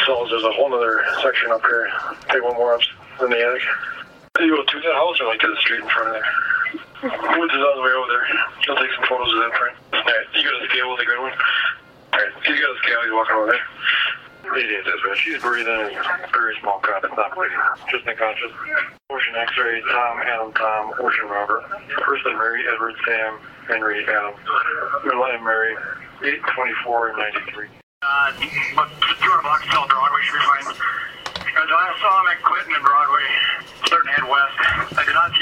Stalls, there's a whole other section up here. Take one more up in the attic. You go to that house or like to the street in front of there? Woods is on the way over there. He'll take some photos of that print. Alright, you got a scale with a good one? Alright, he's got a scale, he's walking over there. Radiate this way. She's breathing very small cut. It's not breathing. Just unconscious. Ocean X-ray, Tom, Adam, Tom, Ocean Robert. Person Mary, Edward, Sam, Henry, Adam. Middle Mary, 824-93. 200 blocks till Broadway should be fine. Because I saw him at Clinton and Broadway, starting to head west. I did not